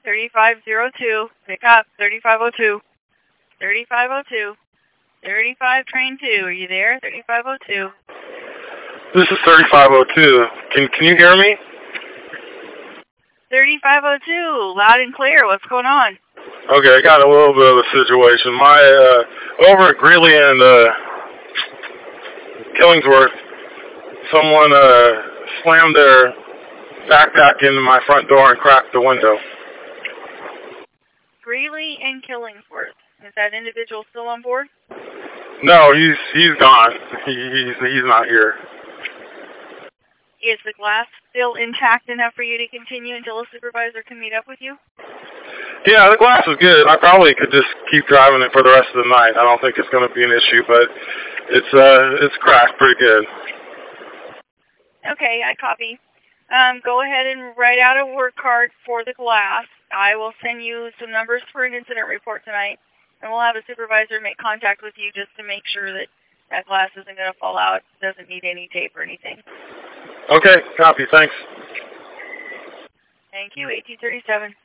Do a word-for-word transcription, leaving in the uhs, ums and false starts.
thirty-five oh two. Pick up. thirty-five oh two. thirty-five oh two. thirty-five train two. Are you there? thirty-five oh two. This is thirty-five oh two. Can can you hear me? thirty-five oh two. Loud and clear. What's going on? Okay, I got a little bit of a situation. My, uh, over at Greeley and, uh, Killingsworth, someone, uh, slammed their backpack into my front door and cracked the window. Greeley and Killingsworth. Is that individual still on board? No, he's, he's gone. He, he's, he's not here. Is the glass still intact enough for you to continue until a supervisor can meet up with you? Yeah, the glass is good. I probably could just keep driving it for the rest of the night. I don't think it's going to be an issue, but it's uh it's cracked pretty good. Okay, I copy. Um, go ahead and write out a word card for the glass. I will send you some numbers for an incident report tonight, and we'll have a supervisor make contact with you just to make sure that that glass isn't going to fall out, doesn't need any tape or anything. Okay, copy. Thanks. Thank you, eighteen thirty-seven.